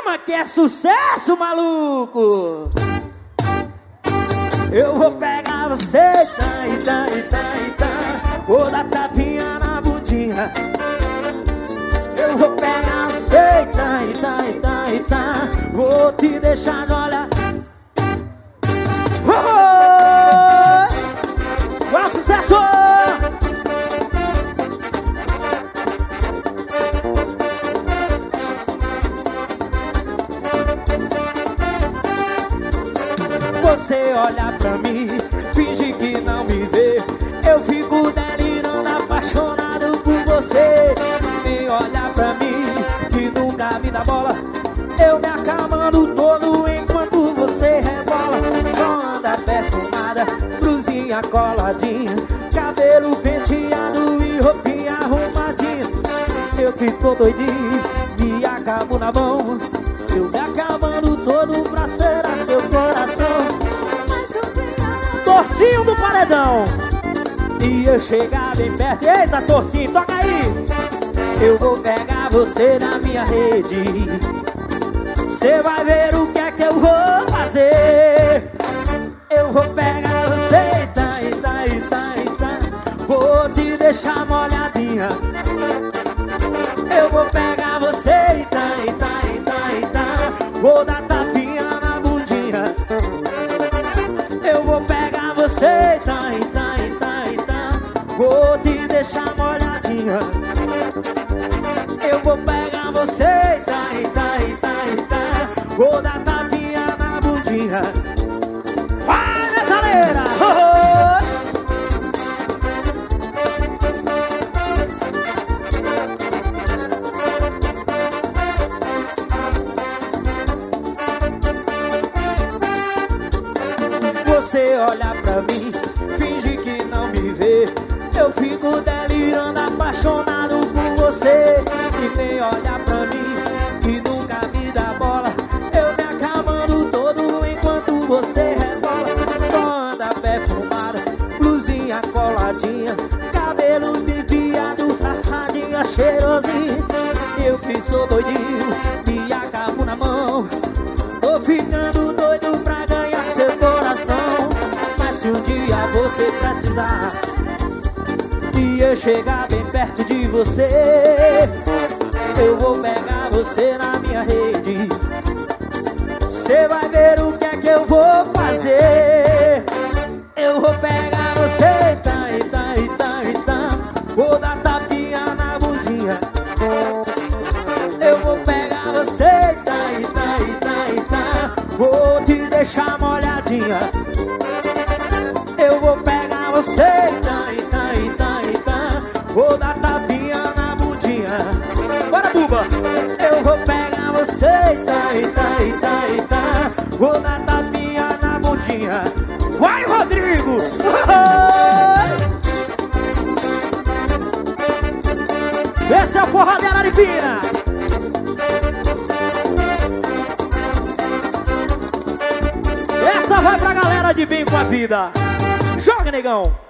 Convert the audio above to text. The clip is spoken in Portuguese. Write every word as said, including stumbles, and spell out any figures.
Chama que é sucesso, maluco. Eu vou pegar você, tá, e tá, e tá, e tá. Vou dar tapinha na bundinha. Eu vou pegar você, tá, e tá, e tá, e tá. Vou te deixar no olhar. Oh! Qual sucesso! Você olha pra mim, finge que não me vê. Eu fico delirando, apaixonado por você. E olha pra mim, que nunca me dá bola. Eu me acabando todo enquanto você rebola. Só anda perfumada, blusinha coladinha, cabelo penteado e roupinha arrumadinha. Eu fico doidinho, me acabo na mão. Eu me acabando todo pra ser a seu coração. Tortinho do paredão. E eu chegar bem perto. Eita, Tortinho, toca aí. Eu vou pegar você na minha rede. Cê vai ver o que é que eu vou fazer. Eu vou pegar você, tá, e tá, e tá, e tá. Vou te deixar molhadinha. Eu vou pegar você, e tá, e tá, e tá, e tá. Vou dar tapinha na bundinha. Eu vou pegar você, tá, e tá, e tá, e tá. Vou te deixar molhadinha. Eu vou pegar você, tá, e tá, e tá, e tá. Vou dar tapinha na bundinha. Vai, metaleira! Oh, oh. Você olha pra mim, finge que não me vê. Eu fico delirando, apaixonado por você. E nem olha pra mim, que nunca me dá bola. Eu me acabando todo enquanto você rebola. Só anda perfumada, blusinha coladinha, cabelo pipiado, safadinha, cheirosinha. Eu que sou doidinho, me acabo na mão. Tô ficando doido pra ganhar seu coração. Mas se um dia você precisar e eu chegar bem perto de você, eu vou pegar você na minha rede. Cê vai ver o que é que eu vou fazer. Eu vou pegar você, tá, e tá, e tá, e tá. Vou dar tapinha na bundinha. Eu vou pegar você, tá, e tá, e tá, e tá. Vou te deixar molhadinha. Eu vou pegar você, tá, e tá, e tá, e tá. Vou dar tapinha na bundinha. Bora, Buba! Eu vou pegar você, tá, e tá, e tá, e tá. Vou dar tapinha na bundinha. Vai, Rodrigo! Esse é o Forradeira de Pina. Essa vai pra galera de bem com a vida. Joga, negão!